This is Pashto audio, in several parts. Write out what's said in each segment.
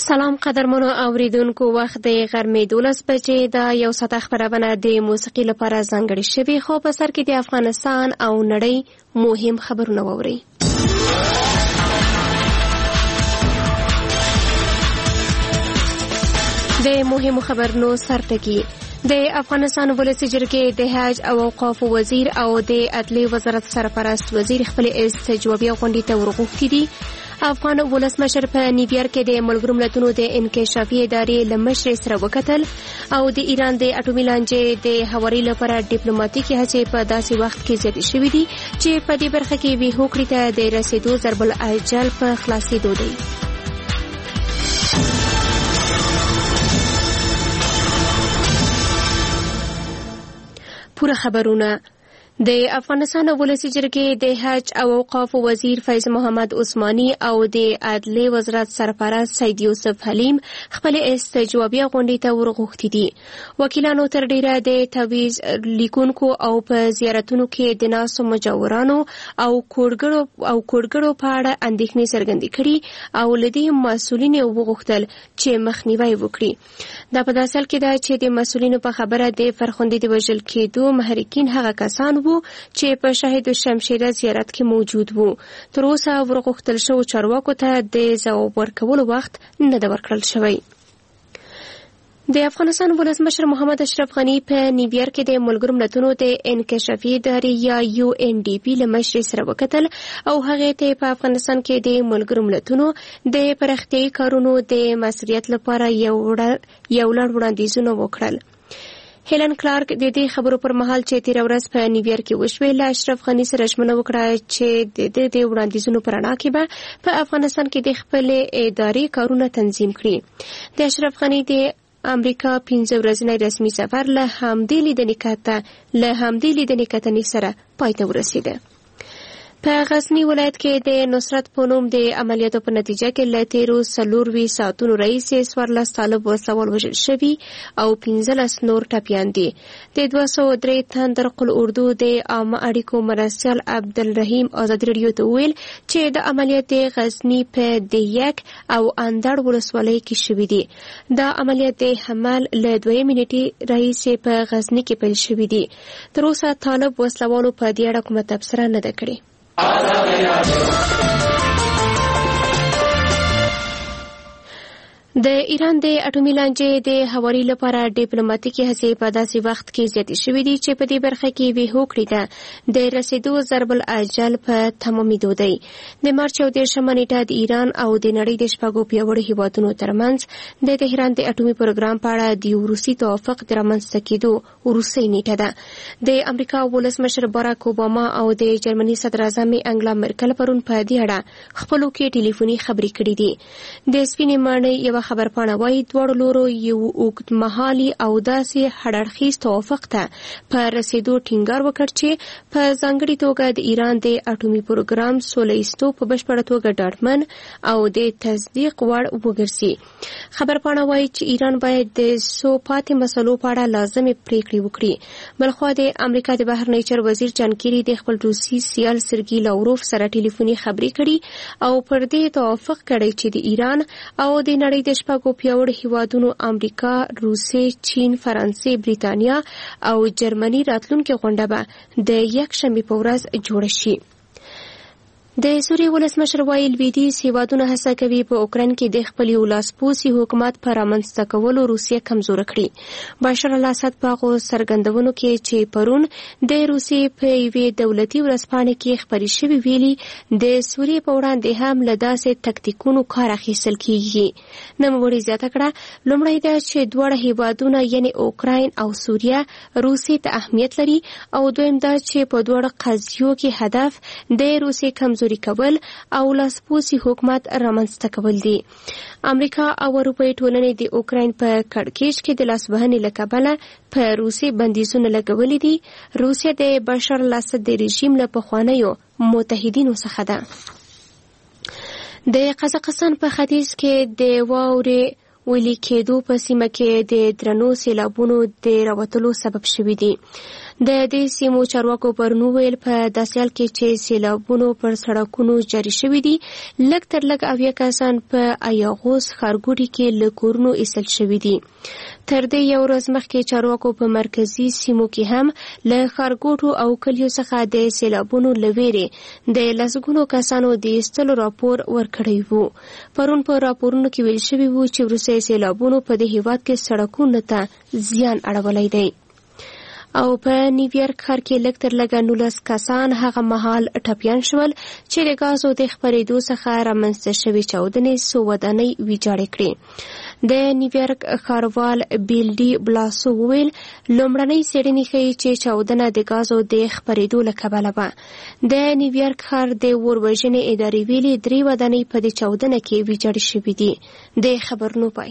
سلام قدرمنو اوریدونکو، وخت د غرمې 12 بجې د یو ساعت خبرونه د موسیقي لپاره ځانګړې شوې، خو په سر کې د افغانستان او نړۍ مهم خبرونه ووري. د مهمو خبرونو سرټکی: د افغانستان ولسي جرګې د حج او اوقاف وزیر او د عدلیې وزارت سرپرست وزیر خپل استجوابیه غونډې ته ورغوښتي دي. افغان ولسمشر په نیویارک کې د ملګرو ملتونو د انکشافي ادارې له مشر سره وکتل او د ایران د اټومي لانجې د هواري لپاره ډیپلوماټیکي هڅې په داسې وخت کې زیاتې شوې دي چې په دې برخه کې وی هوکړې ته د رسیدو ضرب العجل په خلاصېدو دی. پوره خبرونه. د افغانستان ولسي جرګې د حج او اوقاف وزیر فیض محمد عثماني او د عدلیې وزارت سرپرست سید یوسف حلیم خپل استجوابیه غونډې ته ورغوښتي دي. وکیلانو تر ډیره د تعویض لیکونکو او په زیارتونو کې د ناسو مجاورانو او کوډګړو په اړه اندېښنې څرګندې کړي او له دې مسؤلینو وغوښتل چې مخنیوی وکړي. دا په داسې حال کې ده چې د مسؤلینو په خبره د فرخندې د وژل کېدو محرکین هغه کسان چې په شاهد شمشیره زیارت کې موجود وو. تر اوسه ورغوښتل شو چارواکو ته د ځواب ورکولو وخت نه دی ورکړل شوی. د افغانستان ولسمشر محمد اشرف غني په نیویارک کې د ملګرو ملتونو د انکشافي ادارې یا UNDP له مشر سره وکتل او هغه ته په افغانستان کې د ملګرو ملتونو د پراختیايي کارونو د مسؤلیت لپاره یو لړ وړاندیزونه وکړل. هیلن کلارک د دې خبرو پر مهال چې تیر ورځ په نیویارک کې وشوې له اشرف غني سره ژمنه وکړه چې د وړاندیزونو پر رڼا کې به په افغانستان کې د خپل ادارې کارونه تنظیم کړي. د اشرف غني د امریکا 15 ورځنی رسمي سفر له همدې لیدنې کتنې سره پای ته ورسېده. په غزنی ولایت کې د نصرت په نوم د عملیاتو په نتیجه کې له تیرو 24 ساعتونو راهیسې 14 طالب وسله وژل شوي او 15 نور ټپیان دي. د 203 تن درقل اردو د عامه اړیکو مرستیال عبدالرحیم ازادي راډیو ته وویل چې د عملیات غزنی په دیک او اندړ ولسوالۍ کې شوي دي. دا عملیات د حمل له 2 منټې راهیسې په غزنی کې پیل شوي دي. تر اوسه طالب وسلوالو په دې اړه کومه تبصره نه ده کړې. د ایران د اټومي لانجې د هواري لپاره ډیپلوماټیکي هڅې په داسې وخت کې زیاتې شوې دي چې په دې برخه کې وی هوکړې ته د رسیدو ضرب العجل په تمامېدو دی. د مارچ 14 نیټه د ایران او د نړۍ د شپږو پیاوړو هیوادونو ترمنځ د تهران د اټومي پروګرام په اړه د روسي توافق د رامنځته کېدو وروستۍ نیټه ده. د امریکا ولسمشر باراک اوباما او د جرمني صدر اعظم انګلا مرکل پرون په دې اړه خپلو کې ټلیفوني خبرې کړې دي. د سپینې ماڼۍ یو خبرپاڼه وايي دواړو لورو یو اوږدمهالي او داسې هډاړخیز توافق ته په رسیدو ټینګار وکړ چې په ځانګړې توګه د ایران د اټومي پروګرام سوله ایستو په بشپړه توګه ډاډمن او د تصدیق وړ وګرځي. خبرپاڼه وايي چې ایران باید د څو پاتې مسلو په اړه لازمې پریکړې وکړي. بلخوا د امریکا د بهرنی چارو وزیر جان کیری د خپل روسي سیال سرګي لاوروف سره ټلیفوني خبرې کړي او پر دې توافق کړی چې د ایران او د نړۍ د شپږو پیاوړو هیوادونو امریکا، روسیې، چین، فرانسې، بریتانیا او جرمني راتلونکې غونډه به د یکشنبې په ورځ جوړه شي. د سوریې ولسمشر وایي لویدیځ هیوادونه هڅه کوي په اوکراین کې د خپل ولسپوڅي حکومت په رامنځته کولو روسیه کمزوره کړي. بشار الاسد په هغو څرګندونو کې چې پرون د روسیې په یوې دولتي ورځپاڼې کې خپرې شوې ویلي د سوریې په وړاندې هم له داسې تکتیکونو کار اخیستل کېږي. نوموړي زیاته کړه لومړی دا چې دواړه هیوادونه یعنې اوکراین او سوریه روسیې ته اهمیت لري او دویم دا چې په دواړو قضیو کې هدف د روسیې کمزوري کول او لاسپوڅي حکومت رامنځته کول دي. امریکا او اروپایي ټولنې د اوکراین په کړکېچ کې د لاسوهنې له کبله په روسیې بندیزونه لګولي دي. روسیه د بشار الاسد د رژیم له پخوانیو متحدینو څخه ده. د قزاقستان په ختیځ کې د واورې ویلي کېدو په سیمه کې د درنو سیلابونو د راوتلو سبب شوي دي. د دې سیمو چارواکو پرون ویل په داسې حال کې چې سیلابونو پر سړکونو جاري شوي دي لږ تر لږ 80 کسان په ایاغوس ښارګوټي کې له کورونو ایستل شوي دي. تر دې یو ورځ مخکې چارواکو په مرکزي سیمو کې هم له ښارګوټو او کلیو څخه د سیلابونو له ویرې د لسګونو کسانو د ایستلو راپور ورکړی وو. پرون په راپورونو کې ویل شوي وو چې وروسته سیلابونو په دې هیواد کې سړکونو ته زیان اړولی دی. او په نیویارک ښار کې لږ تر لږه 19 کسان هغه مهال ټپیان شول چې د ګازو د خپرېدو څخه رامنځته شوې چاودنې څو ودانۍ ویجاړې کړې. د نیویارک ښاروال بیل ډي بلاسو وویل لومړنۍ څېړنې ښیي چې چاودنه د ګازو د خپرېدو له کبله وه. د نیویارک ښار د اور وژنې ادارې ویلي 3 ودانۍ په دې چاودنه کې ویجاړې شوې دي. د خبرونو پای.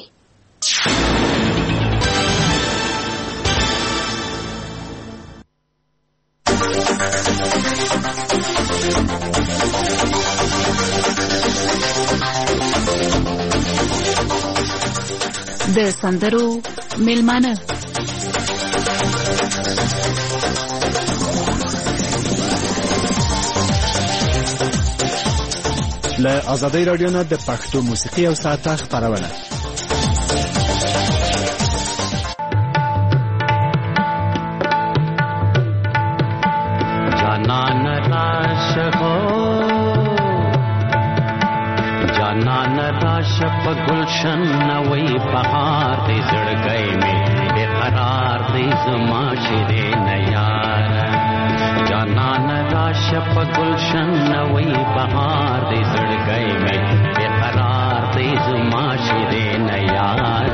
د سندرو میلمانه له آزادۍ رادیو نه د پښتو موسیقي او ساعته خپرونه. جانان راش په گلشن نوی بهار دی زړګی می بقرار دی زما شیرین یار. جانان راش په گلشن نوی بهار دی زړګی می بقرار دی زما شیرین یار.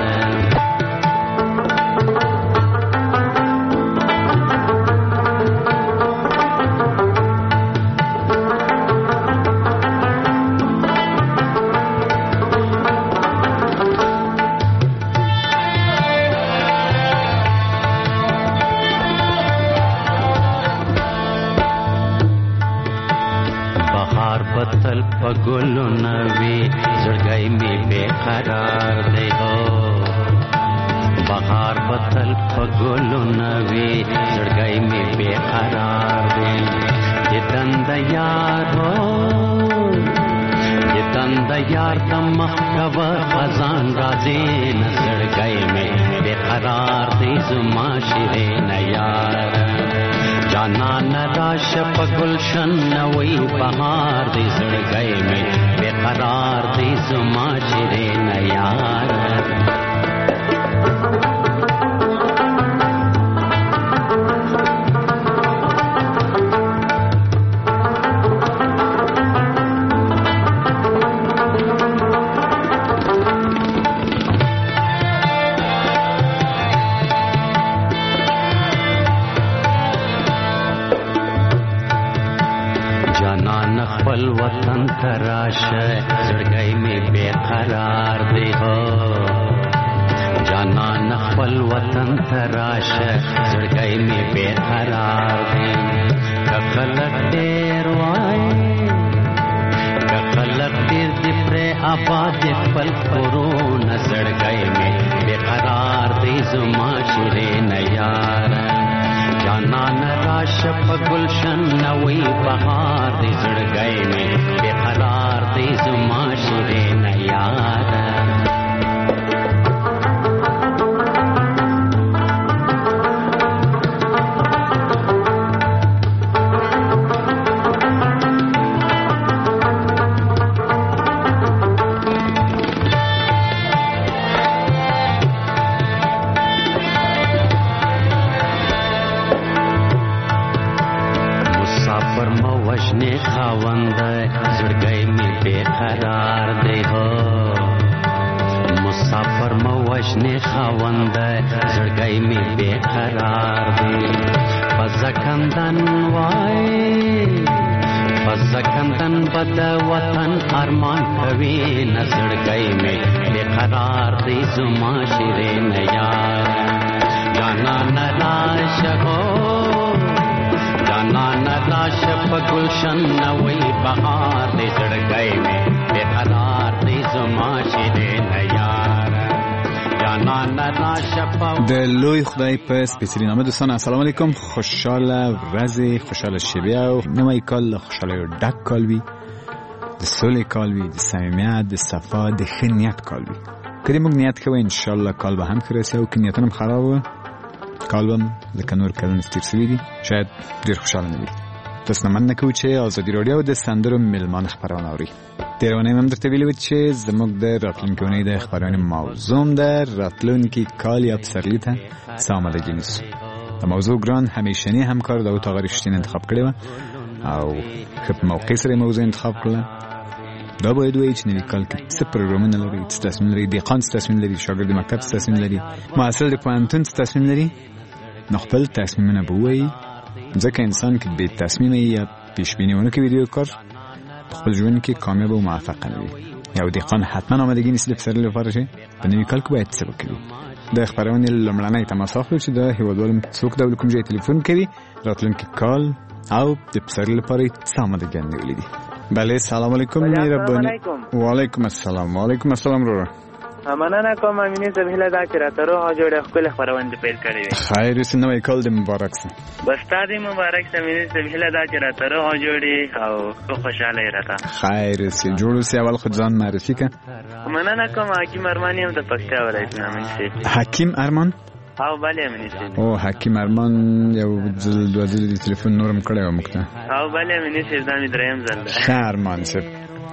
بتل پگلو نوی زړګی می بے قرار دی هو. بهار بتل پگلو نوی زړګی می بے قرار دی. یتند یار هو یتند یار تمخ کوا خزان راځي نزړګی می بے قرار دی زما شیرین یار. جانان راش په گلشن نوی بهار دی زړګی می بے قرار دی زما شیرین یار. خپل وطن تراشه زړګی می بے قرار دی هو. جانان خپل وطن تراشه زړګی می بے قرار دی. کخلق ډیر وای کخلق ډیر دی پر آباد خپل کورون زړګی می بے قرار دی زما شیرین یار. جانان راش په گلشن نوی بهار دی زړګی می بے قرار دی زما شیرین یار. خاوند زړګی می بے قرار دی هو. مسافر مو وجنې خاوند زړګی می بے قرار دی. پزکندن وای پزکندن بد وطن ارمان کوي نزړګی می بے قرار دی زما شیرین یار. جانان راش هو جانان راش په گلشن نوی بهار دی زړګی می بے قرار دی زما شیرین یار. جانان د لوی خدای په سپیڅلي نامه دوستان السلام علیکم. خوشاله ورځ، خوشاله شپه او نوی کال خوشاله ډک کال وي، د سولې کال وي، د صمیمیت، د صفا، د ښه نیت کال وي. کله موږ نیت کوو ان شاء الله کال به هم ښه راسي، او که نیتونه خراب وي کال به لکه نور کلونه تیر شوي دي شاید ډېر خوشاله نه وي. تاسو نه مننه کوو چې ازادي راډیو د سندرو میلمانه خپرونه اوري. تېره اونۍ هم درته ویلي وو چې زموږ د راتلونکې اونۍ د خپرونې موضوع ده راتلونکي کال یا پسرلي ته څه آمادګي نیسو. د موضوع ګران همیشني همکار داود آقا رښتین انتخاب کړې وه او ښه په موقع سره یې موضوع انتخاب کړله. دا باید وایي چې نوي کال کې څه پروګرامونه لري، څه تصمیم لري، دهقان څه تصمیم لري، شاګرد د مکتب څه تصمیم لري، محصل د پوهنتون څه تصمیم لري. نو خپل تصمیمونه به ووایي، ځکه انسان که بې تصمیمه یا پیشبیني ونه کوي د یو کار په خپل ژوند کې کامیاب او موفق نه وي. یو دهقان حتما آمادګي نیسي د پسرلي لپاره چې په نوي کال کې باید څه وکړي. د خپرونې لومړنۍ تماس اخلو چې د هېوادوالو څوک د کوم ځای تلیفون کوي، راتلونکي کال او د پسرلي لپاره څه آمادګي نیولي دي. بله سلام علیکم مهرباني. وعلیکم السلام. وعلیکم السلام ورور. مننه کوم امینه زمهله دا چې راته روغ جوړه خپل خبرونه پیل کړې وي. خیر اوس نوې کال دې مبارک شه. بس تاسو مبارک شه امینه زمهله دا چې راته روغ جوړي او خوشاله راته. خیر اوس جوړو سي اول خو ځان معرفي کا. مننه کوم حکیم ارمان یم د پښتو ولایت نامې سي. حکیم ارمان؟ او بله امینه سي. او حکیم ارمان یو دوه ځله تلیفون نورم کړی و مکته. او بله امینه سي دا مې دریم ځل ده. ارمان شه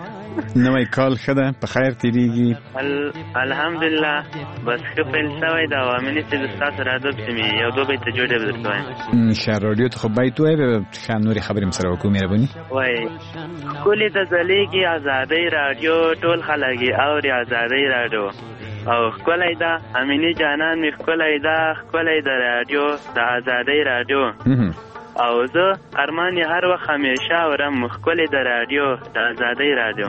نوی کال ښه ده، په خیر تیریږي الحمدلله. بس ښه پیل شوی ده او امینې صاحب ستاسو راډیو پسې مې یو دوه بیته جوړې به درته وایم. ښه راډیو ته خو بیت ووایې، ښه نورې خبرې م سره وکړو مهرباني. وایي ښکلې ته ځلېږي ازادۍ راډیو، ټول خلک یې اوري ازادۍ راډیو. او ښکلی ده امینې جانان مې ښکلی ده، ښکلی د راډیو د ازادۍ راډیو. او زه ارمان یې هر وخت همیشه اورم ښکلې د راډیو د ازادۍ راډیو.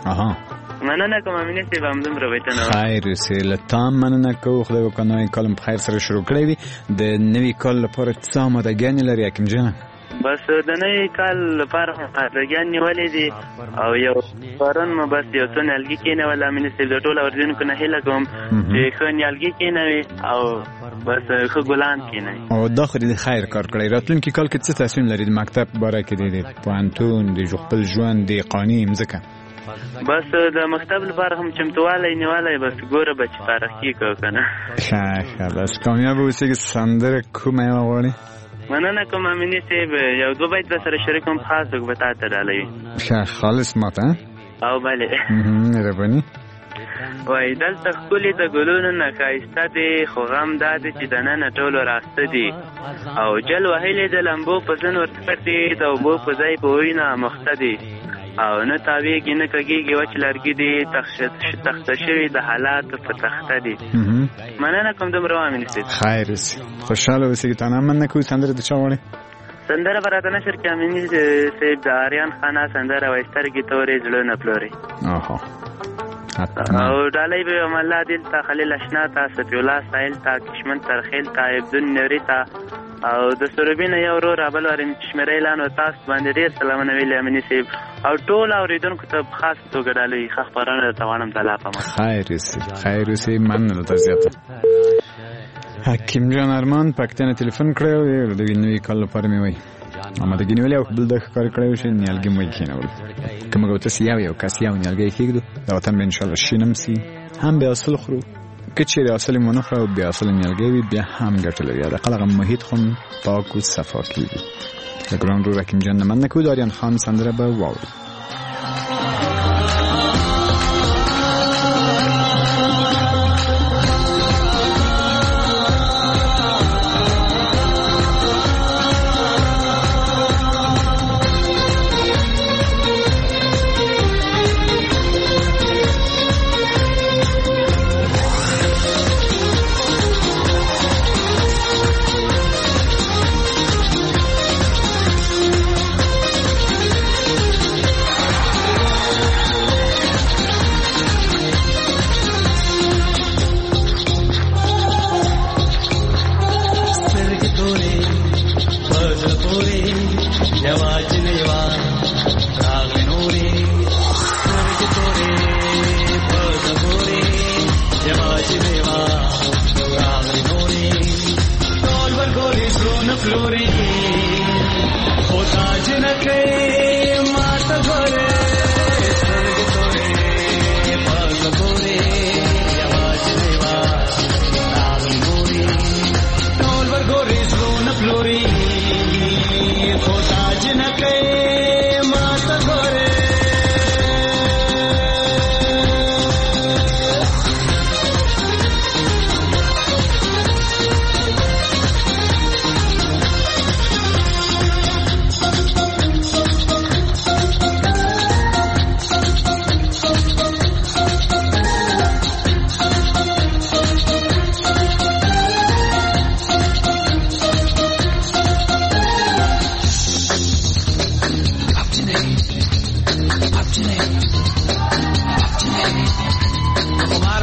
مننه کوم امینې صاحب همدومره بیتونه. خیر اوسې له تا مننه کوو. خدای وکړه نوی کال په خیر سره شروع کړی وي. د نوي کال لپاره څه آمادګیانې لري حکیم جانه؟ بس د نوي کال لپاره آمادګیان نیولې دي او یو پرون مو بس یو څو نیالګي کېنول امینې صاحب. د ټولو اوریدونکو نه هیله کوم چې ښه نیالګي کېنوي او بس ښه ګلان کېنوي. او دا خو دې خیر کار کړی. راتلونکي کال کې څه تصمیم لري د مکتب باره کې، د پوهنتون، د خپل ژوند، د قانوني مځکه؟ بس د مکتب لپاره هم چمتوالی نیولی، بس ګوره به چې ترقي کوو که نه. ښه بس کامیابه اوسېږي. سندره کومه یوه غواړې؟ مننه کوم امینې صاحب یو دوه بیت به سره شریک هم خاص وک به تا ته ډالوي. ښه خالص ماته. او بلې مهرباني. وایي دلته ښکلې د ګلونو نه ښایسته دي، خو غم دا دی چې دننه ټولو راسته دي. او جل وهلې د لمبو په ځن ورڅپټ دي، د اوبو په ځای په وینه مخته دي. او نه تاویږي نه کږیږي وچ لرګي دي، تخته شوي د حالاتو په تخته دي. مننه کوم دومره امینې صاحب. خیر اوسې خوشحاله اوسېږي. تا نه مننه کوو. سندره د چا غواړې؟ سندره به راته نشر کړي امینې صاحب د آریان خانه سندره وایي سترګې تورې زړه نه پلورې. او ډالۍ به یم الله دل ته، خلیل اشنا ته، صفی الله سایل ته، کشمن ترخیل ته، عبدون نوري ته او د سروبین یو ورور ابل ورم چشمره اعلان او تاسو باندې ډیر سلامونه ویلې امینې صاحب. او ټول اوریدونکو ته خاص توګه ډالۍ ښه خبرونه ته وانم تعالی پامه. خیر اوسې مننه ته زیاته. حکیم جان ارمان پکتنه تلیفون کړی و د نوي کال لپاره مې وایي آمادګي نیولې او بل د ښکار کړی و چې نیالګي مو یې کېنول. که موږ ورته یو کس یو نیالګی کېږدو دا وطن به انشاءالله شینم سي، هم بې حاصل خورو. که چیرې حاصل مو نه خورو او بې حاصل نیالګی وي بیا هم ګټه لري. حداقل هغه محیط خو پاک و صفا کېږي. د ګران ورور حکیم جان نه مننه کوو. د آریان خان سندره به واورو.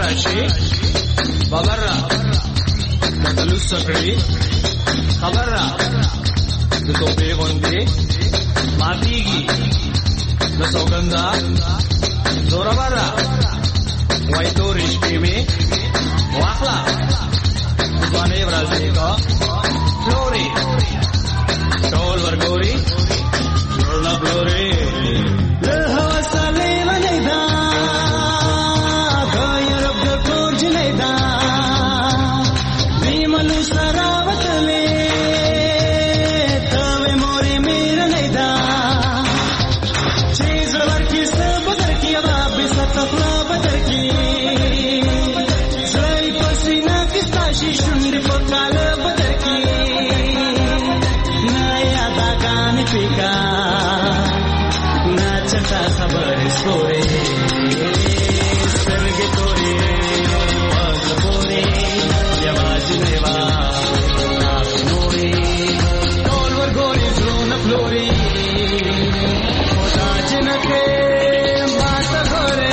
راشي ببرا دلو سکړي خبره د توبې غوندې ماتيږي د سوګندا زورا برا وای تورې شپې مې واخلا ځوانې ورځې کا فلوري ټول ورګوري ورنا فلوري له حوصله باندې دا غیر رب کور جلې دا بیملو سراوتلې ته مورې مېر نه دا چیز ورکی سب بدر کی اب ستفلا بدر کی زای پسینا کستاشي شونډې په کال بدر کی نیا دا کان پیکا ناچتا خبر سورې سترګې تورې واز پورې یواز نیوا نورې ټول ورګوري زړونه فلوري خدا جنکه ماته غورې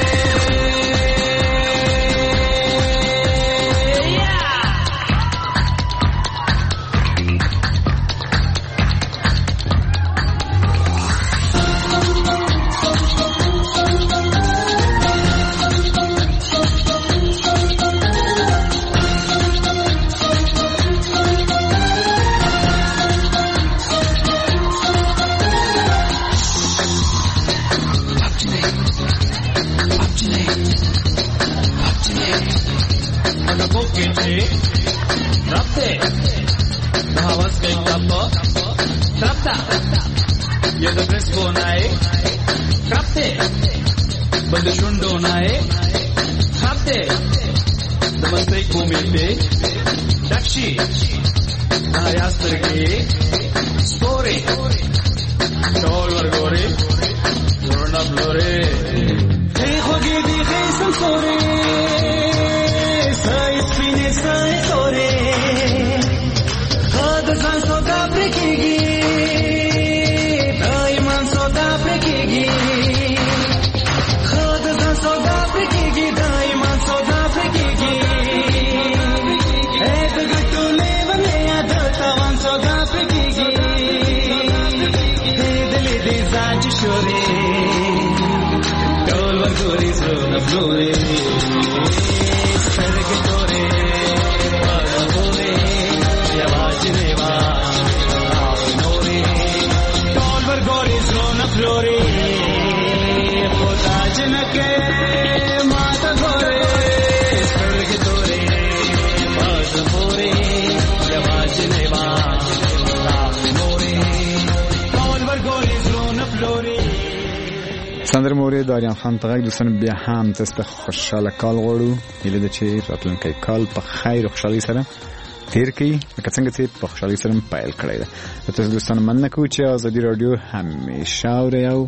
سندر مورد آریان خان تغیق دوستان بیا هم تست خوشحال کال غوړو هیله ده چې راتلونکی کال په خیر او خوشحالۍ سره تیر کړي لکه څنګه چې په خوشحالۍ سره پیل کړی ده. تاسو دوستان مننه کوم چې ازادي رادیو همیشه اورئ او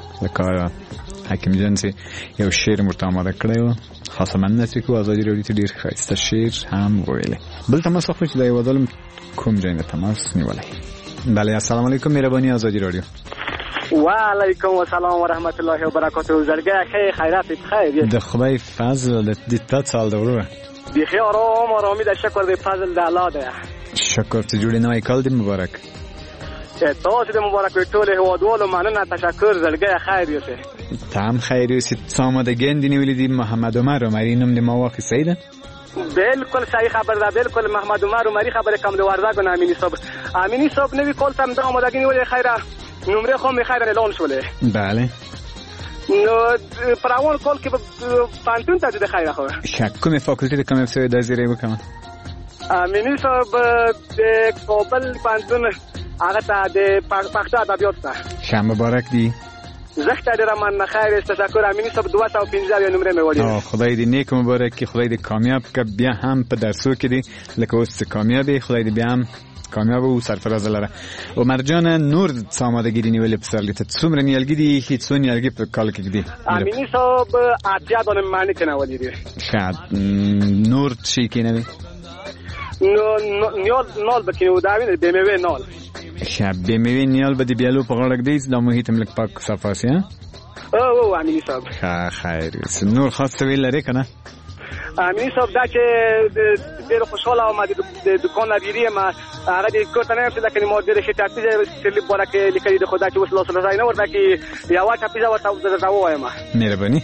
لکه حکیم جان چې یو شعر مرته آماده کړی و خاصه مننه کوم ازادي رادیو ته ډیر ښایسته شعر هم ویلې. بل تماس خو چې دا یو ځل کوم ځای نه تماس نیولای. بله السلام علیکم مهرباني ازادي رادیو. وعلیکم السلام و رحمت الله و برکاته. زړګی خیرات بخیر. د خدای فضل د تا سال دوره بخیر آرامی د شکر د فضل د الله ده. شکر ته جوړې نوې کال دې مبارک. تاسو دې مبارک وي ټول هوادوالو مننه تشکر. زړګی خیر یوسه. تام خیر یوسه. سامادګین دی نیولې دی محمد عمر عمری نوم دې ما واخی سیده. بالکل صحیح خبر ده. بالکل محمد عمر عمری خبر کم د ورزګ نه امینی صاحب نوی کول تم دغه مدګی نیولې خیره نمره خو می خیر اعلان شوله. بله نو پراون کول کې پانتون ته د خیر خو کومه فاکولټي د کومه څه د زیری وکم امینی صاحب د کابل پانتون هغه ته د پښتو ادبیات ته شام مبارک دی. زخت در من خیر تشکر. امینی صاحب 215 نمره می وړي. خدای دې نیک مبارک کی. خدای دې کامیاب ک بیا هم په درسو کې دی لکه اوس کامیابی. خدای دې بیا هم کامیاب او سرفراز لره. او مرجان نور سامادګی نیولې په سر لته څومره نیالګی دي هیڅ څو نیالګی په کال کې دي. امینی صاحب اتیا دونه معنی کنه ولې دي. شاد نور شي کنه وي. نول بکینو دا ویني بي مي نول. شاب بي مي نیال بده بیالو په غړګ دی د محیط ملک پاک صفاسي. او امینی صاحب خیر نور خاص ویل لري کنه امینی صاحب دا چې ډېر خوشاله او ما د دکان لري ما هغه د کوټه نه څه لکه ما ډېر شي ټاپیزه سلیپ ورکه لیکلي د خدای چې وس لاس راځي نه ورته کې یو ټاپیزه ورته وایم مهرباني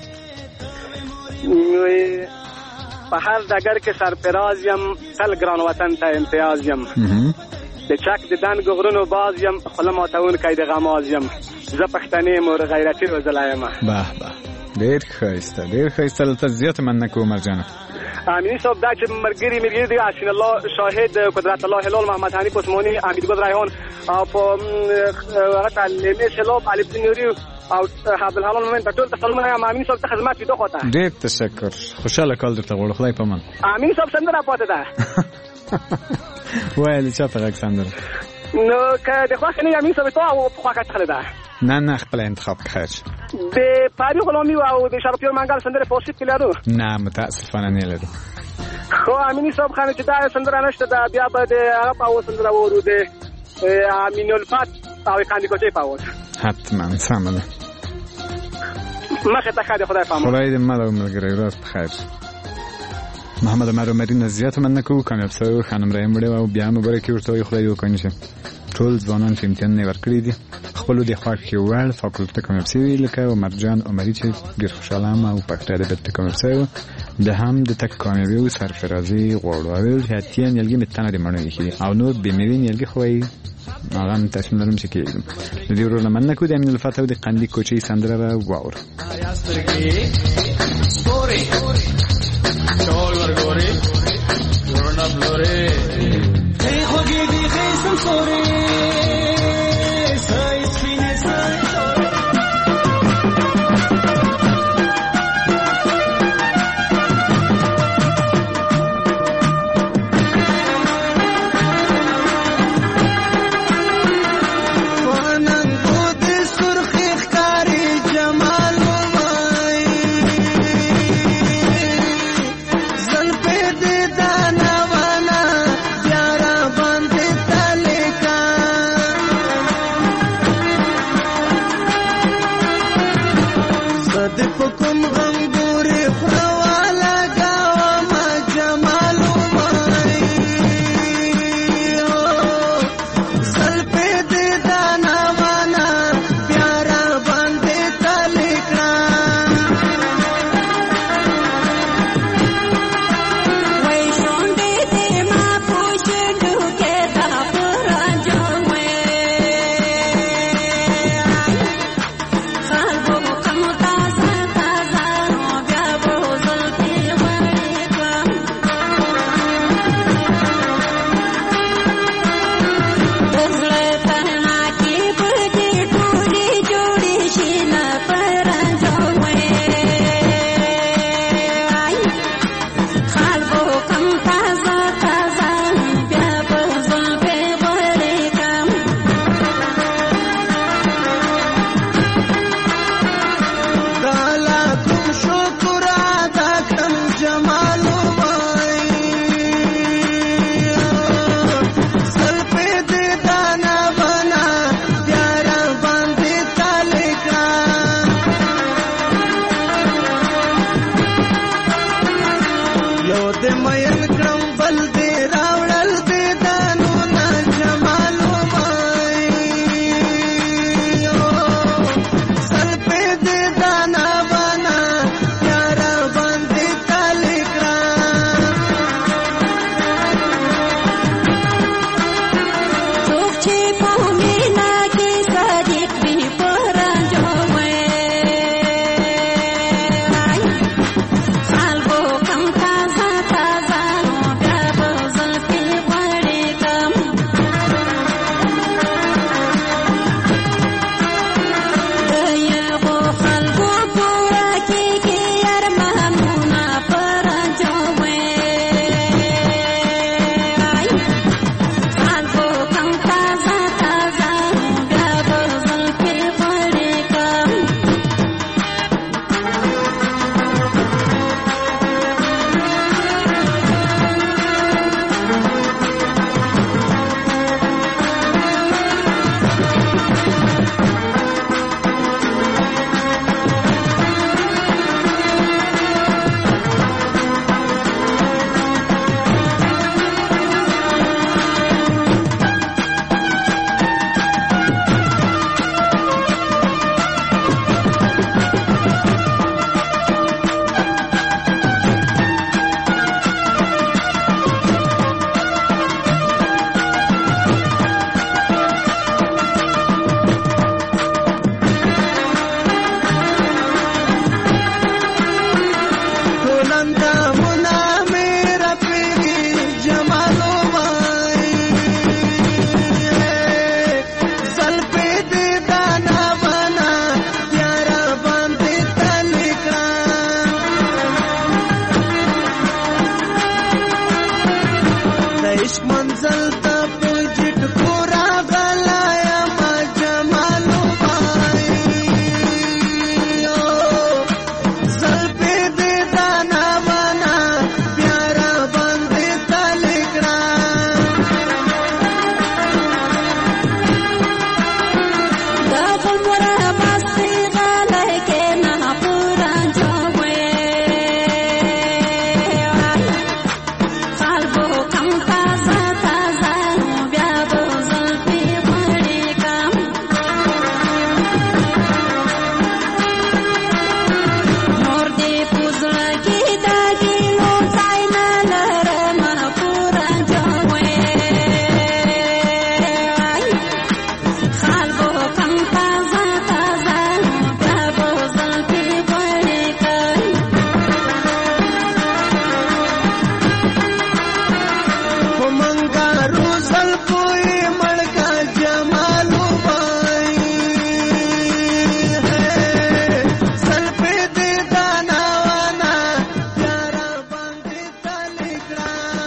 په هر ډګر کې سرفراز یم تل ګران وطن ته امتیاز یم د چک د دنګ غرونو باز یم خله ماتونکی د غماز یم زه پښتنې مور غیرتي روزلی یم به به ډېر ښایسته دلته زیات مننه کوم مرجانه امینی صاحب دا چې ملګري مې دي حسین الله شاهد قدرت الله هلال محمد حنیف عثماني امیدګل ریحان او په هغه تعلیمي شلوب علي بن نوري او عبدالحلال مومن ټول ته سلامونه یم امینی صاحب ته خدمت دې خواته ډېر تشکر خوشاله کال درته غواړو خدای پامان امینی صاحب سندره پاتې ده وایه چاته غږ سندره نو که د خوښې نه امینی صاحب ته خوښه څخه ده نه خپل انتخاب خیر د پاری غلامی او د شرپیور منګل سندره پوسټ کې لرو نه متاسفانه نه لرو خو امینی صاحب خانه چې دا سندره نشته دا بیا به د هغه په سندره ورو د امین الفت او کاندي کوچي پاوت حتما سمه مخه ته خدای پامه خدای دې مال او ملګری راست خیر محمد عمر مرین زیات من نکو کامیاب سو خانم رایم وړي او بیا مبارکي ورته خدای وکړي چې ټول ځوانان چې امتحان نه ورکړي دي خپل د خواږه وړ فاکولټه کامیاب سوي لکه مرجان عمري چې ډېر خوشاله او پښتو ادبیات ته کامیاب سوي د هم د تک کامیابی او سرفرازي غوړو او هاتین یلګي متنه د مړو کې او نو به مېوین یلګي خوای هغه تاسو لرم چې کېږم د دې ورو لمن نکو د امین الفتح او د قندي کوچي سندره واور چول ورګوري ورنا بلوري دی خوږی دی خیسم سوري سای سپینه سای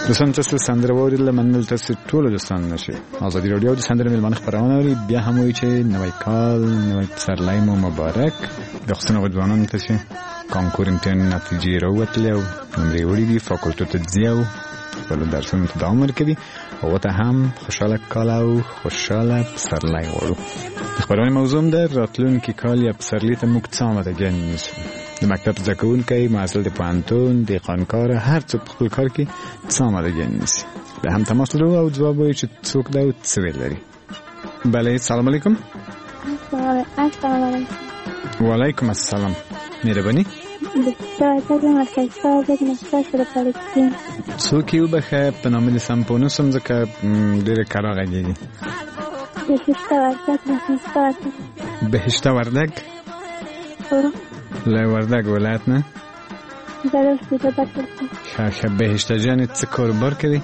دوستان تاسو سندره واوریدله، مننه تاسو ټولو دوستان نشي. ازادي رادیو د سندره میلمانه خبرونه لري. بیا هم وایي چې نوی کال نوی پسرلی مو مبارک. د خصوصا ځوانانو ته چې کانکور امتحان نتیجې راووتلې او نمرې وړي دي، فاکولټو ته ځي او خپلو درسونو ته دوام ورکوي، او ته هم خوشحاله کال او خوشحاله پسرلی غواړو. د خبرونې موضوع هم ده راتلونکي کال یا پسرلي ته موږ څه آمادګي نیسو. د مکتب زده کوونکی، محصل د پوهنتون، دهقانکار، هر څوک په خپل کار کې څه آمادګي نیسي. به هم تماس لرو او ځواب وایي چې څوک ده او څه ویل لري. بله، سلام علیکم. وعلیکم السلام. مهرباني. څوک یې وبخښه، په نامه د سم پوه نه شوم ځکه ډېره کره غږېږي. بهشته وردګ له وردګ ولایت نه. ښه بهشته جانې څه کاروبار کوي؟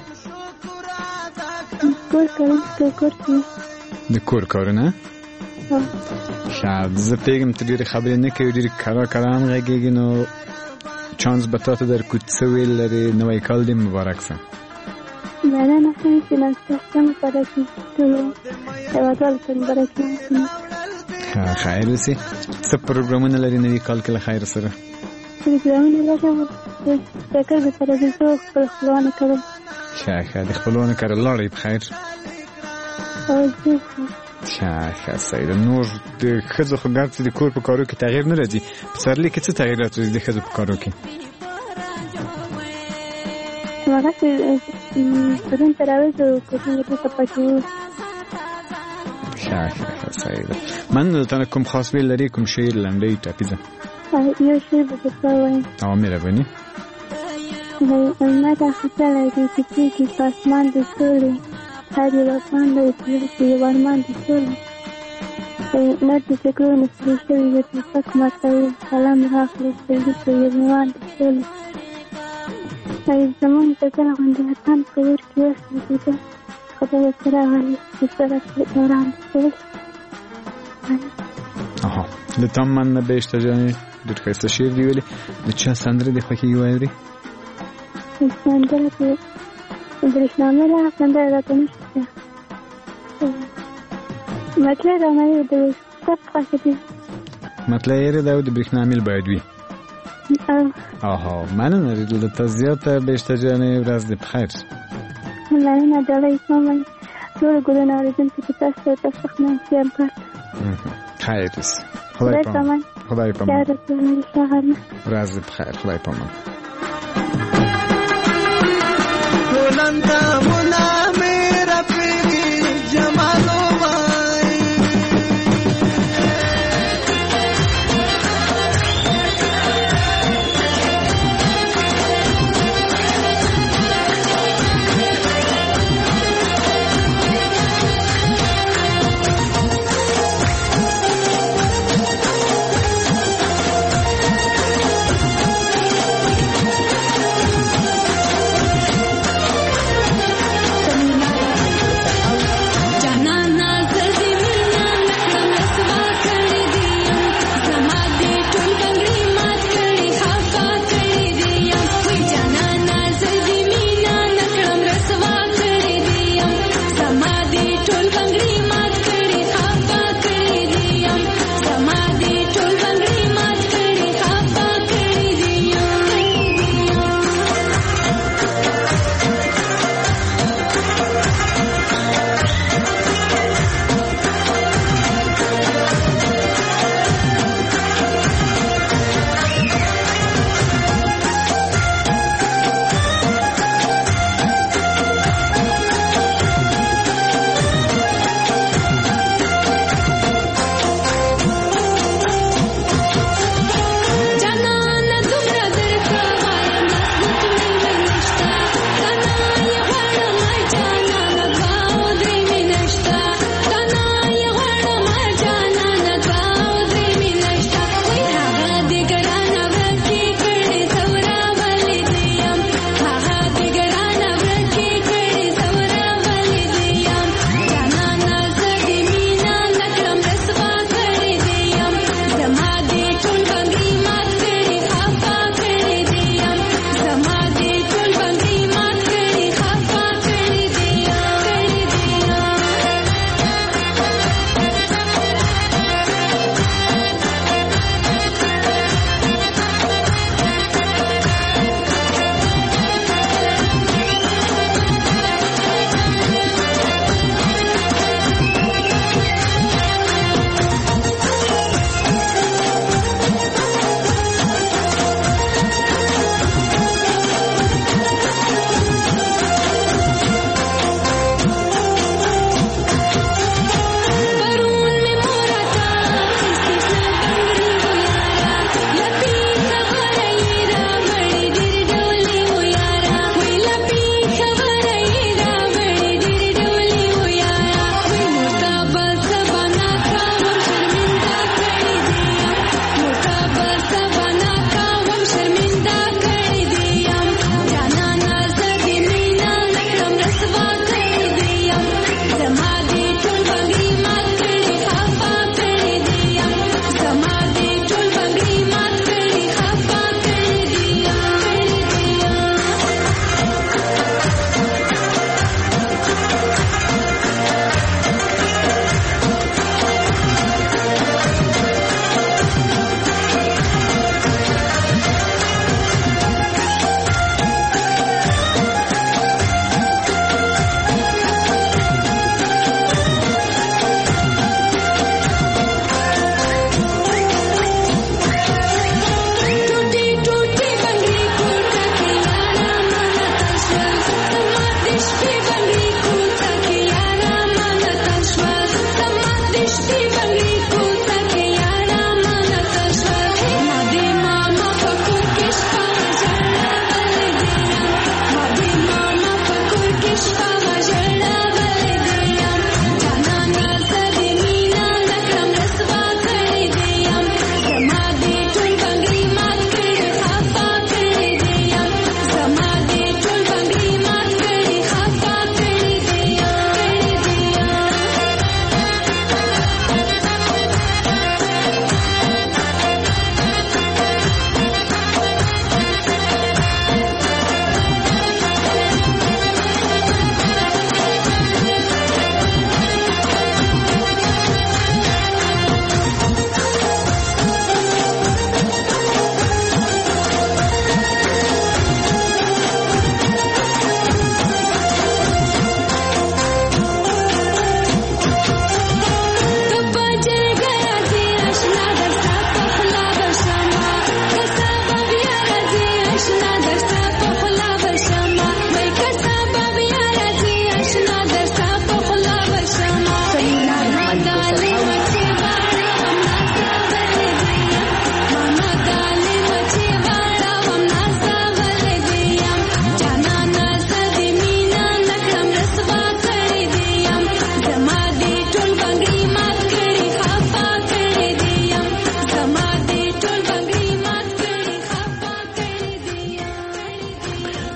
د کور کارونه. ښه، زه پوهېږم ته ډېرې خبرې نه کوې، ډېرې کره هم غږېږي، نو چانس به تا ته در کوي څه ویل لرې. نوی کال دې مبارک شه. مننه چې نن مبارک ټولو هېوادوالو ته مبارک شه. خیر اوسې. څه پروګرامونه لري نوي کال کې له خیر سره؟ پروګرامونه لرم فکر د تلویزیون خپل خپلوانو کول. ښه د خپلوانو کره لاړئ په خیر؟ ښه صحیح ده. نور د ښځو خو ګرد چې د کور په کارو کې تغییر نه راځي، پسرلي کې څه تغییرات راځي د ښځو په کارو کې؟ هغسې پرون ته راوځو کوچنۍ ته پټو. ښه صحیح ده. من دلته کوم خاص ویل لري، کوم شعر، لنډۍ، ټاپیزه؟ یو شعر به درته ووایم. مهرباني. لمر راختلی دی کوچېږي په اسمان د سولې، هر یو افغان دی چې یو ارمان د سولې. نر د جګړو نه ستړي شوي د ټوپک ماتوي، قلم راخلي ستړي شوي یوان د سولې. زمونږ د ګل غوندې وطن په اور کې وسوځېده، خدای ورته راغلی چې سره کړي دوران د سولې. د تا مننه بهشته جانې، ډېر ښایسته شعر دې ویلې. د چا سندره دې خوښېږي واورې؟ سندره کې برېښنامېله سندره راته نشته. مطلب رانوي د سب خوښه دي. مطلب یې ده د برېښنامېل باید وي. مننه له زیاته بهشته جانې، ورځ دې په خیر. مننه ډالۍ کوم ټول ګلونه اورېدونکي چې تاسو ته څخه سیام کړ. خیر اوسې. خدای پامان. خدای پامان. ورځ دې په خیر. خدای پامان.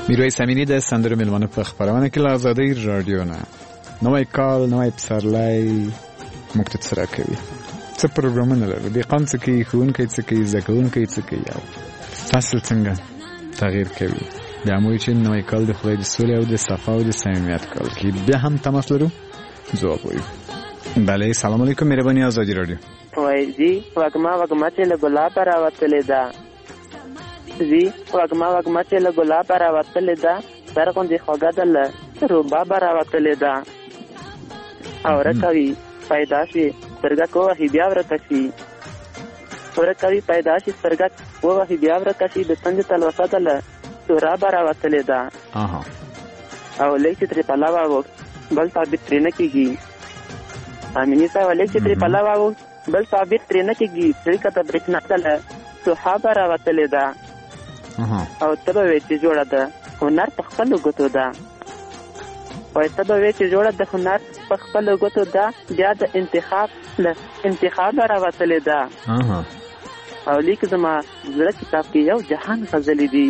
میرویس امینی د سندرو میلمانه په خبرونه کې له آزادۍ رادیو نه نوی کال نوی پسرلی موږ ته څه راکوي، څه پروګرامونه لرو، دهقان څه کوي، ښوونکی څه کوي، زده کوونکی څه کوي او فصل څنګه تغییر کوي. بیا مو چې نوی کال د خدای د سولې او د صفا او د صمیمیت کال کې بیا هم تماس لرو ځواب وایو. بله سلام علیکم مهرباني آزادی رادیو. وای جی وګما چې له ګلاب راوتلې ده زی وګما چې له ګلاب راوتلې ده سرغوندې خوږه ده له روباب راوتلې ده او رکوي پیدا شي سترګه کوهي بیا ورکشي ورکوي پیدا شي سترګه کوهي بیا ورکشي د تنج تلوسه ده له سوراب راوتلې ده او لیک چې ترې پلاوا و بل ثابت ترې نه کېږي. امیني صاحب لیک چې ترې پلاوا و بل ثابت ترې نه کېږي طریقه ته برېښنا ده له صحابه راوتلې ده او ته به وایې چې جوړه ده هنر په خپلو ګوتو ده وایي ته به وایې چې جوړه د هنر په خپلو ګوتو ده بیا د انتخاب له انتخابه راوتلې ده او لیک زما زړه کتاب کې یو جهان غزلې دي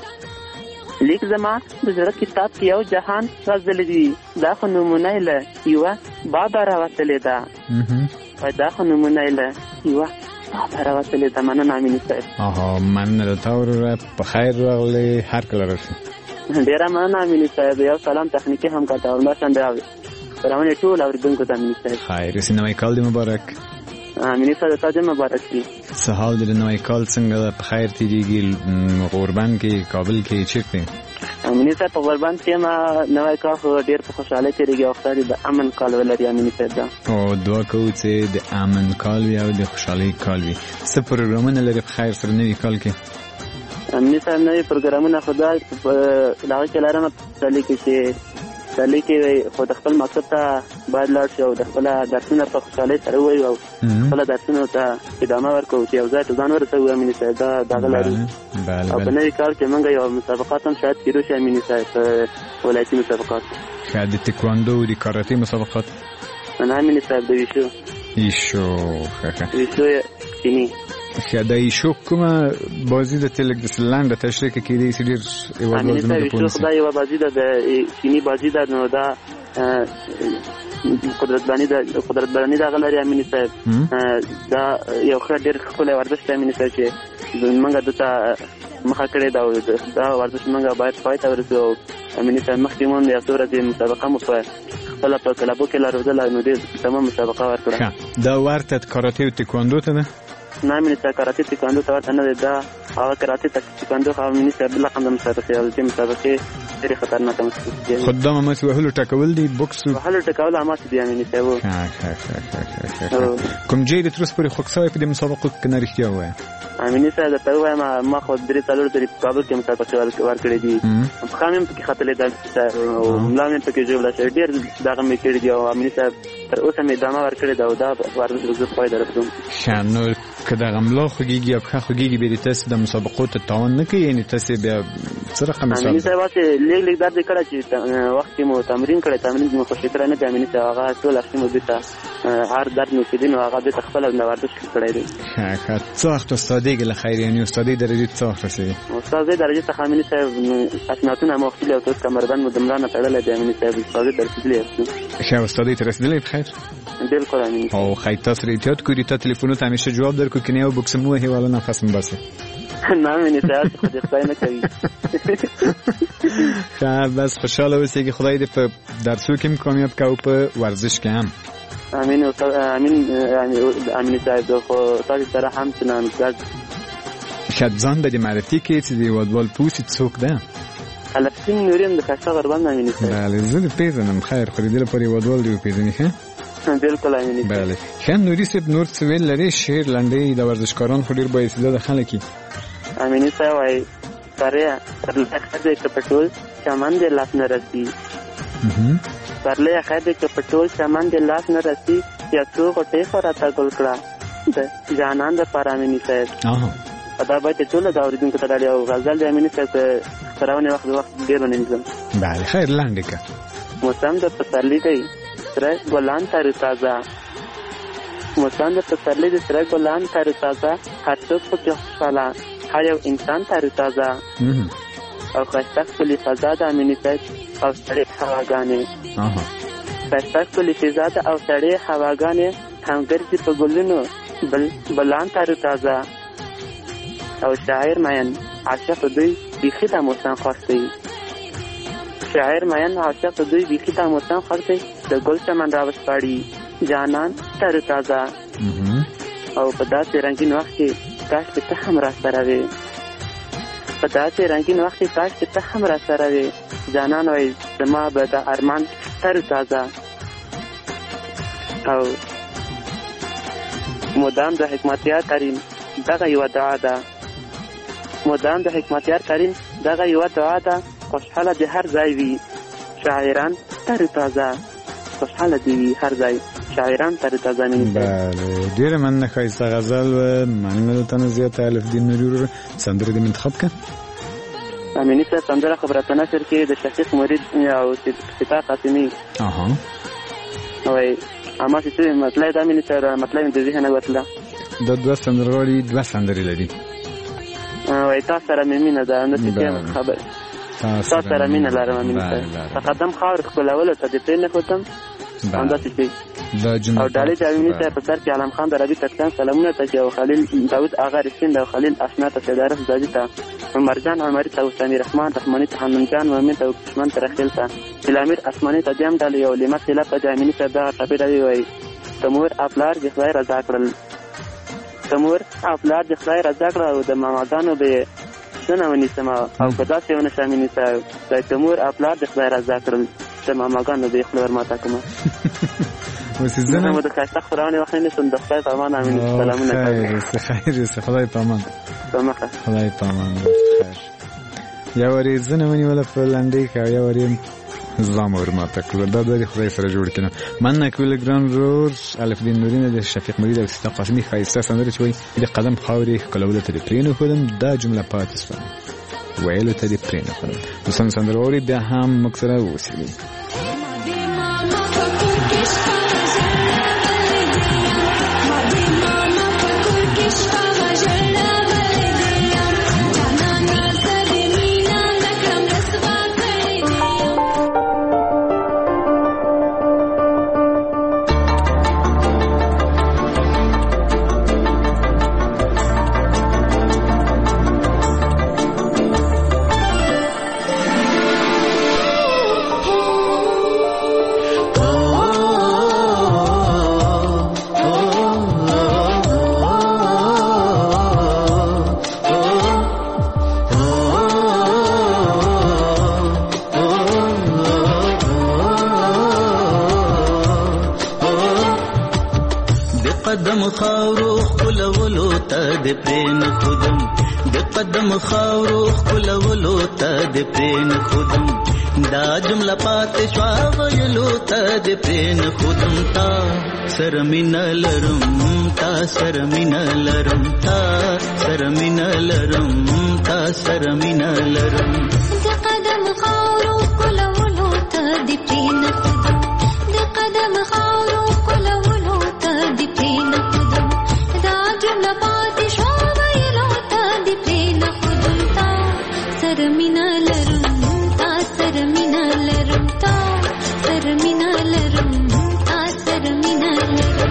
لیک زما د زړه کتاب کې یو جهان غزلې دي دا خو نمونه یې له یوه بابه راوتلې ده وایي دا خو نمونه یې له یوه بابه راوتلې ده. مننه امیني صاحب. مننه درته وروره په خیر راغلې هر کله راشي. ډېره مننه امیني صاحب. یو سلام تخنیکي همکارته ورمشنده خپرونې ټول اورېدونکو ته امیني صاحب. خیر اوسې نوی کال دې مبارک. امیني صاحب تا دې مبارک وي. څه حال دی د نوی کال څنګه په خیر تېرېږي غوربند کې کابل کې چېرته؟ امیني صاحب په غوربند کې ما نوی کال خو ډېر په خوشحالۍ تېرېږي او خدای دې د امن کال ولري امیني صاحب. دا او دعا کوو چې د امن کال وي او د خوشحالۍ کال وي. څه پروګرامونه لري په خیر سره نوي کال کې؟ امیني صاحب نوي پروګرامونه خو دا هغه کې لرم پسرلي کې خو د خپل مقصد ته باید لاړ شي او د خپله درسونه په خوشحالۍ سره ووایو او خپله درسونو ته ادامه ورکوو چې یو ځای ته ځان ورسوو امیني صاحب. دا دغه لرو او په نوي کال کې موږ یو مسابقات هم شاید تېرو شي امیني صاحب په ولایتي مسابقات شاید د تکواندو د کاراتې مسابقات نه امیني صاحب د ویشو چینی د ایشو کومه بازی د تلک د لنډه تشریح کېدی چې ډېر امیني صاحب ایشو خو دا یوه بازي ده د چینی بازي ده نو دا قدرتبراني دغه لري امیني صاحب. دا یو ښه ډېر ښکلی ورزش دی امیني صاحب چې موږ دته مخه کړې ده او دا ورزش موږ باید پای ته ورسوو. امیني صاحب مخکې مو یو څو ورځې مسابقه مو په خپله په کلبو کې لرودله نو ډېر تمام مسابقه ورکړه. دا ورته کاراتې او تکواندو ته ده؟ نه امیني صاحب کاراتې تکواندو ته ورته نه دی. دا هغه کاراتې تکواندو خو امیني صاحب بل رقم د مسابقې او دې مسابقې ډېرې خطرناکه مسابقې دي. خو دا هماسې وهلو ټکول دي بوکس وهلو ټکول هماسې دي امیني صاحب. کوم ځای د تر اوسه پورې خوښ شوی په دې مسابقو کې نه رښتیا ووایه؟ امیني صاحب درته ووایم ما خو 3-4 ځلې په کابل کې مسابقې ورکړې دي. پښه مې هم پکې ختلې ده او ملا مې پکې ژوبله شوې ډېر دغه مې کړي دي او امیني صاحب تر اوسه مې ادامه ورکړې ده او دا ورزش زه پای ته رسوم. ښه نو که دغه ملا خوږېږي یا پښه خوږېږي بیا د تاسې د مسابقو ته تاوان نه کوي؟ یعنې تاسې بیا څه رقم حساب؟ امیني صاحب هسې لږ درد یې کړی چې وخت کې مو تمرین کړی تمرین مو خوشي کړی نه دی امیني صاحب. هغه ټول اخري مو بېرته هر درد مو چې دی نو هغه بېرته خپله ورزش کړی دی. ښه څه وخت استادېږي له خیر یعنې استادۍ درجې څه وخت رسېږي؟ استادۍ درجې څخه امیني صاحب اسنادونه مو اخیستلي او اوس کمربند مو د ملا نه تړلی دی امیني صاحب. استادۍ ته رسېدلی یاستو؟ ښه استادۍ ته رسېدلی په خیر؟ بالکل امیني. او خیر تاسو احتیاط کړئ تا تلیفونو ته همیشه جواب درکړو که نه یو بوکس مو وهي والا نفس مو باسي. نه امیني صاحب خو دې خدای نه کوي. ښه بس خوشحاله اوسېږي خدای دې په درسو کې هم کامیاب کوي او په ورزش کې هم. امین امیني صاحب خو تاسو سره هم څنګه ګډ شاید ځان د معرفي کې چې د هیوادوال پوسي څوک ده؟ الفسین نوریم د کاشا غربند امیني صاحب. بله زه د پیژنم خیر خو د دې لپاره هیوادوال دې وپېژني. ښه بالکل امیني صاحب. بله ښه نوري صاحب نور څه ویل لري؟ شعر لنډۍ د ورزشکاران خو ډېر بااستعداده خلک وي. امیني صاحب وایي سرې خیر دی که په ټول چمن دې لاس نه رسي سرلی خیر دی که په ټول چمن دې لاس نه رسي یا څو غوټۍ خو راته ګل کړه د جانان دپاره امیني صاحب. دا باید ټول د اورېدونکو ته ډاډي او غزل د امیني صاحب خپرونې وخت ډېر ونیسم. بله خیر لنډې که موسم د پسرلي دی سره ګلان تر تازه موسم د پسرلي دی سره ګلان تر تازه هر څوک پکې خوشحاله هر یو انسان تر تازه او ښایسته ښکلې فضا ده امیني صاحب او سړې هواګانې. ښایسته ښکلې فضا ده او سړې هواګانې هم ګرځي په ګلونو بلان تر تازه او شاعر مین عاشق دوی بیخي دا موسم خوښ دی. شاعر مین عاشق دوی بیخي دا موسم خوښ دی. د ګل چمن راوسپاړي جانان تر تازه او په داسې رنګین وخت کې کاش چې ته هم راسره وې. په داسې رنګین وخت کې کاش چې ته هم راسره وې. جانان وایي زما به د ارمان تر تازه او مدام د حکمتیار کریم دغه یوه دعا ده. مدام د حکمتیار کریم دغه یوه دعا ده. خوشحاله د هر ځای وي شاعران تر تازه. خوشحاله دی وي هر ځای شاعران تر تازه. بله ډېره مننه. ښایسته غزل و مننه تنه زیاته الف دین نوري سندره دې منتخب کړه. امیني صاحب سندره خبرته نشر کې د شفیق مرید او ستا قاسمي وایي اما چې مطلب د امیني صاحب مطلب د ذهنه وتله. د دوه سندرغاړي دوه سندرې لري. وایي تا سره مې مینه ده نو چې خبر تا سره مینه لرم امیني صاحب. تقدم خاور ښکلولو ته دې پرې نه ښودم همداسې شي. او ډالۍ د امیني صاحب په سر کې علم خان د ربي ترکان سلامونه ته چې او خلیل داود آغا رسین او خلیل اشنا ته شدارف زادي ته عمرجان عمري ته وسامي رحمان رحماني ته حنان جان مؤمن ته دشمن ته رخیل ته الامیر اسماني ته دیم ډالۍ او لمه خلا په امیني صاحب دا ټپې راوي وایي تمور افلار د خدای رضا کړل. تمور افلار د خدای رضا کړل او د ماماګانو به څنګه ونیسم او کدا څه ونه شامیني صاحب د تمور افلار د خدای رضا کړل د ماماګانو به خپل ورماته کوم. وسیزنه مو د ښایسته خورانې وخت نه سند خدای په امان امین سلامونه کوي. خیر خدای په امان. خدای په امان. یا وری زنه ونیول په لنډۍ کې یا وری زام ورماته کړل. دا د خدای سره جوړ کړه. مننه کوي ګران رور الف دین نوري د شفیق مرید او ستا قاسمي ښایسته سندره چې وایي د قدم خاورې کولو ته پرېنه خودم دا جمله پاتې شوه ویلو ته دې پرېنه خودم. د سندره اوري بیا هم مکسره وسیلی. قدم خاورو خلولو ته د پرین خودم د قدم خاورو خلولو ته د پرین خودم دا جمله پاتې شوا ویلو ته د پرین خودم تا سرمن لرم تا سرمن لرم تا سرمن لرم تا سرمن لرم د قدم خاورو خلولو ته د پرین خودم د قدم خاورو خلولو ته د پرین خودم دا جمله پاتې شوا ویلو ته د پرین خودم تا سرمن لرم تا سرمن لرم تا سرمن لرم تا سرمن لرم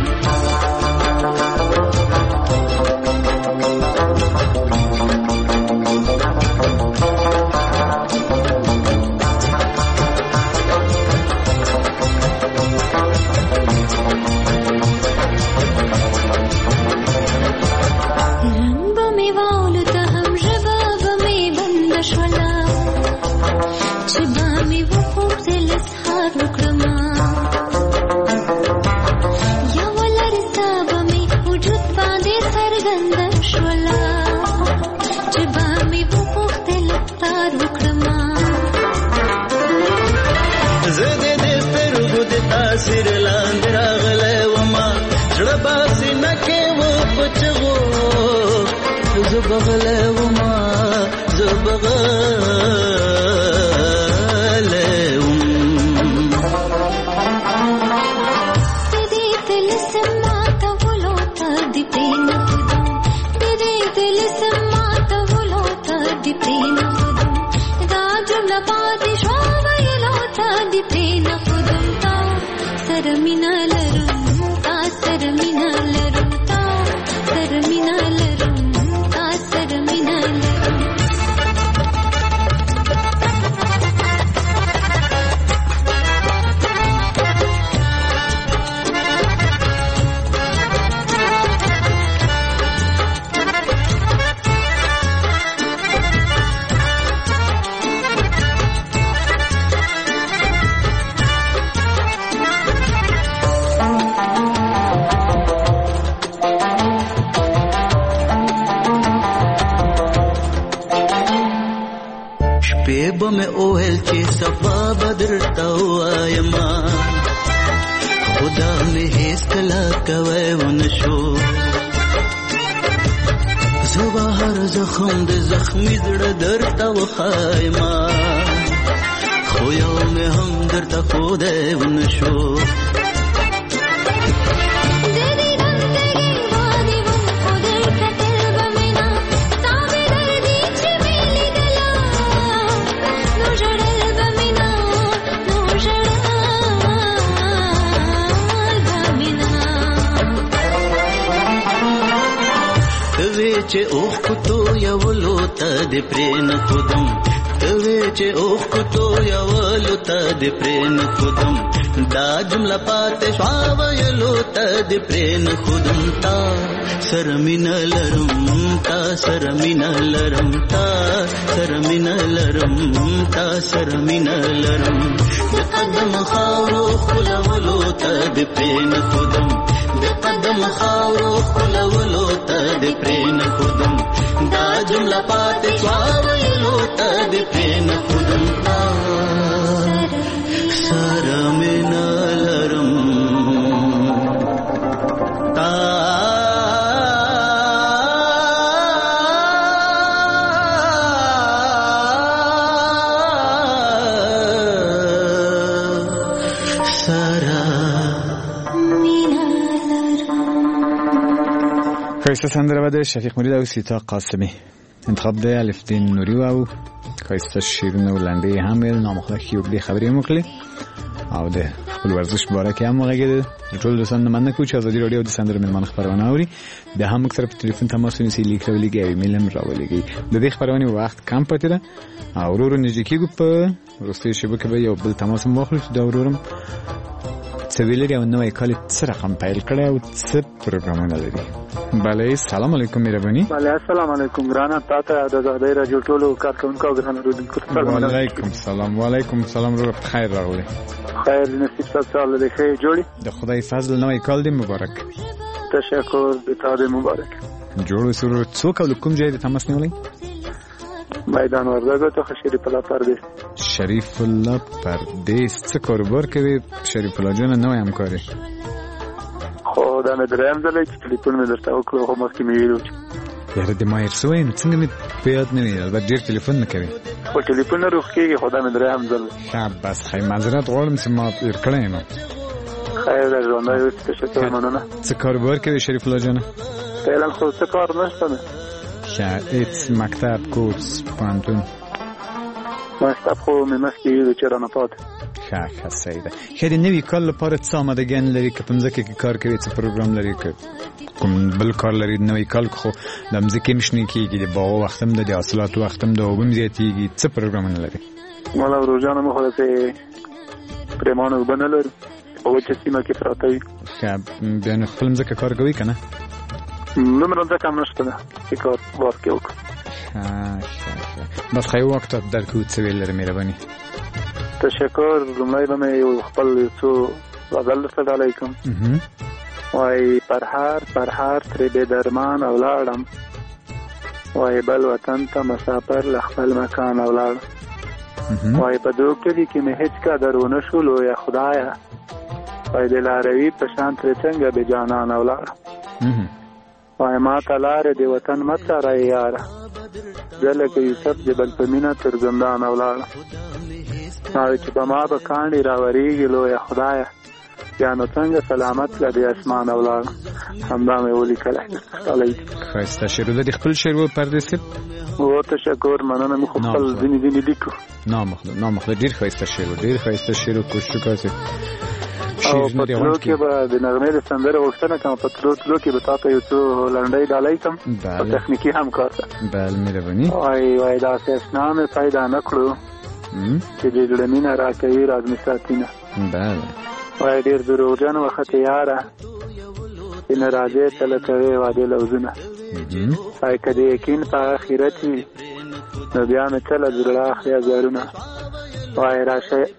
سر لاندې راغلی وما زړه باسي نکې و پچغو زه بغلی وما زه بغلی وم د دې طلسم ماتولو ته د پرې نه ښودم د دې طلسم ماتولو ته د پرې نه ښودم دا شپې به مې اوهل چې صفا بدرته وایما خدا مې هیڅ کله کوی ونشو زه به هر زخم د زخمي زړه درته وخایما خو یو مې هم درته ښودی ونشو چې اوخ کوتو یولو ته د پرین خودم توی چې اوخ کوتو یولو ته د پرین خودم دا جمله پاتې شوا ویلو ته د پرین خودم تا سرمین لرم تا سرمین لرم تا سرمین لرم تا سرمین لرم د قدم خاورو خلولو ته د پرین خودم د قدم خاورو خلولو ته د پرین خودم دا جمله پاتې شوا ویلو ته د پرین خودم سرمین لرم تا خیسته سندره و ده شفیق مرید و سیتا قاسمی انتخاب ده الفدین نوری و خیسته شیرین و لنده هم نامخلق کیوگلی خبری مکلی او ده خپل ورزش بارکه هم مغگه ده ټول دوستان مننه کوم چې ازادي رادیو د سندره ملمن خبرونه اوري به هم اکثر په ټلیفون تماس ونیسي لیک راولېږي او ایمیل هم راولېږي د دې خبرونه وخت کم پاتې ده او ورور نږدې کېږو په وروستۍ شبکه به یو بل تماس هم واخلو چې دا ورورم څه ویلري او نوې کال څه رقم پیل کړی او څه پروګرامونه لري. بله سلام علیکم مهرباني. بله السلام علیکم ګرانه تاسو د آزادۍ رادیو ټولو کارکونکو او ګرانو اوریدونکو ته وعلیکم سلام. وعلیکم سلام ورور خیر راغلی. خیر نصیب تاسو له خیر جوړی د خدای فضل نوې کال دې مبارک. تشکر د تاسو مبارک. جوړ سره څوک او کوم ځای ته تماس نیولای؟ میدان وردګو ته شریف الله پردیس. شریف الله پردیس څه کاروبار کوي شریف الله جان؟ نوې همکاري خو دا مې دریم ځل چې ټلیفون مې درته وکړو خو مخکې مې ویلو یاره د ماهر سوین څنګه مې په یاد نه وي البته ډېر ټلیفون نه کوي خو ټلیفون نه روښ کېږي خو دا مې دریم ځل ښه بس خیر معذرت غواړم چې ما تېر کړی یم. خیر د ژوندی تشکر مننه. څه کاروبار کوي شریف الله جان؟ فعلا خو څه کار نشته نه. هیڅ مکتب کورس پوهنتون مکتب خو مې مخکې ویلو چې رانه پاتې. ښه صحیح ده. ښه د نوي کال لپاره څه آمادګیان لري که په مځکه کې کار کوي څه پروګرام لري که کوم بل کار لري؟ نوي کال خو د مځکې هم شنې کېږي د باغو وخت هم ده د حاصلاتو وخت هم ده اوبه هم زیاتېږي څه پروګرامونه لري؟ مالا روزانه مو خو داسې پرېمانه اوبه نه لرو په وچه سیمه کې پراته وي. ښه بیا نو خپل مځکه کار کوي که نه؟ دومره ځکه هم نشته ده چې کار بار کې وکړو. بس خیلی وقت درکو څه ویل لري مهرباني؟ تشکر. لومړی به مې یو خپل څو غزل درته ډالۍ کړم. وایي پرهار ترې بې درمانه ولاړم وایي بل وطن ته مسافر له خپل مکان ولاړم وایي په دو کلي کې مې هېڅ قدر ونه شو لویه خدایه وایي د لاروي په شان ترې څنګه بې جانانه ولاړم وایي ما ته لارې د وطن مه څارئ یاره زه لکه یوسف د بل په مینه تر زندانه ولاړم وایي چې په ما به کاڼي راورېږي لویه خدایه یا نو څنګه سلامت له دې اسمانه ولاړم. همدا مې ولیکلی. ښایسته شعر ده. د خپل شعر و پردیس صاحب؟ و تشکر مننه. موږ خپل ځینې لیکو. نامخله ډېر ښایسته شعر و ډېر ښایسته شعر و کوشش وکړئ او په تلو کې به د نغمې د سندرې غوښتنه کوم. په تلو کې به تا ته یو څو لنډۍ ډالۍ کړم په تخنیکي همکار ته. بله مهرباني. وایي داسې اسنا مې پیدا نه کړو چې د زړه مینه راکوي راز مې ساتینه. بله وایي ډېر دروغجن وخت یاره چې نه راځې تله کوې واده لوزونه وایي که د یقین په آخرت وي نو بیا مې تله زړه اخلي ازارونه وایي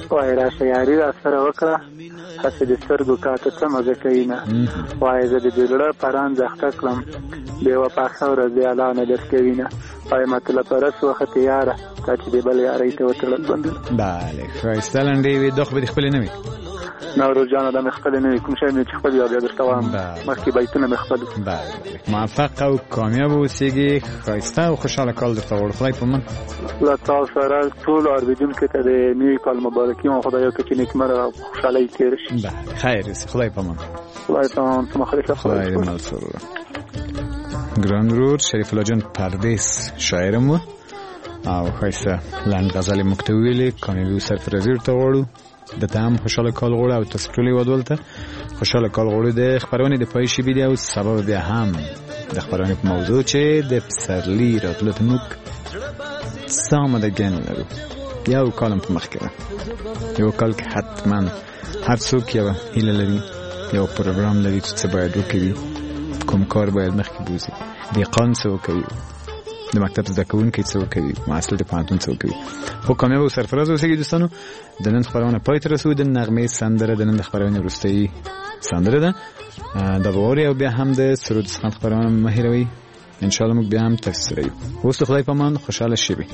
وای راشه یاري را سره وکړه هسې د سترګو کاته څه مزه کوي نه وای زه د زړه پران زخته کړم بې وفا خاوره زه الله نه درکوي نه وای مطلب پرس وخت یاره تا چې د بل یارۍ ته وتړل بندونه بله ښایسته لنډې وي دا خو به د خپلې نه وي نوروز جانه دا مې خپلې نه وي کوم شی مې چې خپل بیا درته وایم مخکې بیتونه مې خپل موفق او کامیاب اوسېږي ښایسته او خوشحاله کال درته غواړو خدای په من له تاسو سره ټول اورېدونکو ته د نوي کال مبارکي وایم خدای وکړي چې نیکمرغه او خوشحالۍ تېره شي خیر اوسې خدای په من خدای په من خدای دې مل سره ګران ورور شریف الله جان پردیس شاعرم و او ښایسته لنډ غزلې موږ ته وویلې کامیابي او سرفرازي ورته غواړو د ته هم خوشحاله کال غواړو او تاسو ټول هېوادوال ته خوشحاله کال غواړو د خپرونې د پای شبي دی او سبب بیا هم د خپرونې په موضوع چې د پسرلي راتلو ته موږ څه آمادګي لرو یو کال هم په مخکې ده یو کال کې حتما هر څوک یوه هیله لري یو پروګرام لري چې څه باید وکوي کوم کار باید مخکې بوځي دهقان څه وکوي د مکتب زده کوونکی څه وکوي محصل د پوهنتون څه وکوي خو کامیاب او سرفراز اوسئ دوستانو د نن خپرونه پای ته رسوو د نغمې سندره د نن د خپرونې وروستۍ سندره ده دا به واورئ او بیا هم د سرود سخن خپرونه مه هېروئ انشاءالله موږ بیا هم تاسو سره یو اوس د خدای په امان خوشحاله شئ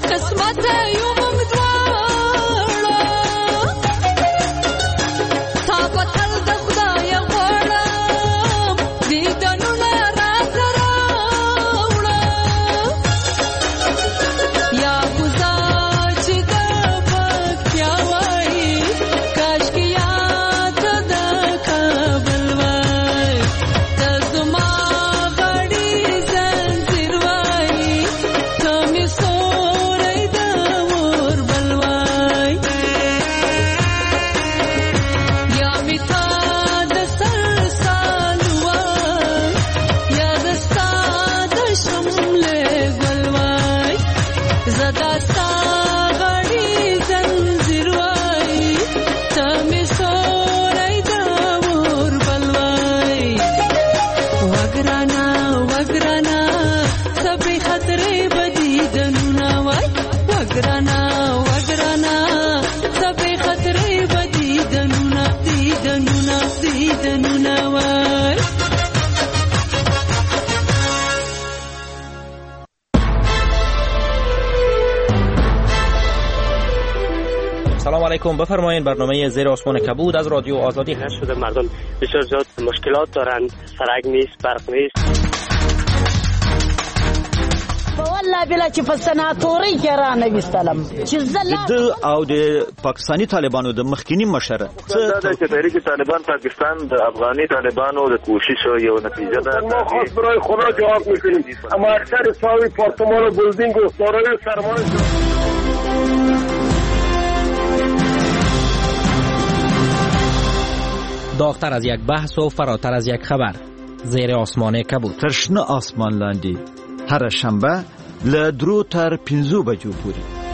قسمت یو موږ دواړه تا په تل د خدای غواړم دیدنونه راته راوړه یا ګزار چې د پکتیا وایي کاشکې یاد د کابل وای ته زما غړي زنځیر وایي ته مې ستوری د مور بل وای یا مې تا د سر سالو وای یا د ستا د شملې ګل وای زه دا ستا غړي زنځیر وایي ته مې ستوری د مور بل وای وګرانه وګرانه سبې خطرې بدیدنونه وای وګرانه وګرانه سبې خطرې بدیدنونه دیدنونه دیدنونه وای سلام علیکم. بفرمایید برنامه زیر آسمان کبود از رادیو آزادی هست. شده مردم بسیار زیاد مشکلات دارند، سرک نیست، برق نیست. والله بلا چې په سناتوري کې را نه وستلم چې زلا د او د پاکستانی طالبانو د مخکینی مشر دا چې تحریک طالبان پاکستان د افغاني طالبانو د کوشش یو نتیجه ده. ما خاص برای خدا جواب میکنیم، اما اکثر ساوی پارتمان و بلدینگ و دارای سرمایه داغتر از یک بحث و فراتر از یک خبر. زیر آسمان کبود. تر شنه آسمان لاندې هر شنبه له 3 تر 5 بجو پورې